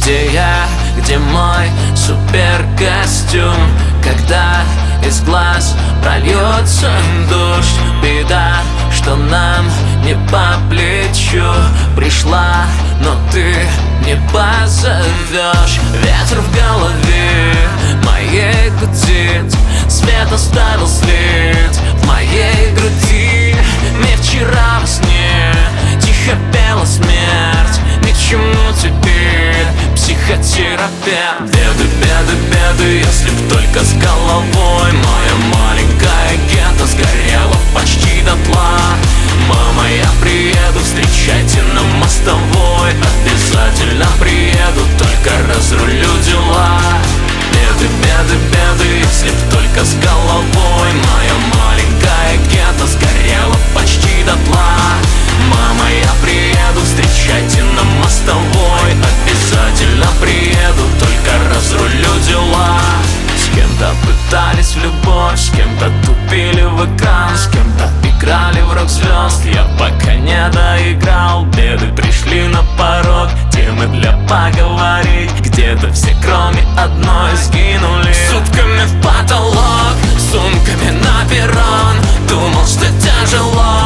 Где я, где мой суперкостюм? Когда из глаз прольется дождь, беда, что нам не по плечу. Пришла, но ты не позовешь. Ветер в голове моей гудит, свет оставил след в моей груди. Не вчера во сне тихо пела смерть. Ни к чему теперь психотерапевт. Беды, беды, беды, если б только с головой. Моя маленькая гетто сгорела почти дотла. Мама, я приеду, встречайте на мостовой. Обязательно приеду, только разрулю дела. Беды, беды, беды, если б только с головой. Моя маленькая гетто сгорела почти дотла. Мама, я приеду, встречайте на мостовой. Обязательно приеду, только разрулю дела. С кем-то пытались в любовь, с кем-то тупили в экран, с кем-то играли в рок-звезд, я пока не доиграл. Беды пришли на порог, темы для поговорить. Где-то все, кроме одной, сгинули. Сутками в потолок, сумками на перрон. Думал, что тяжело,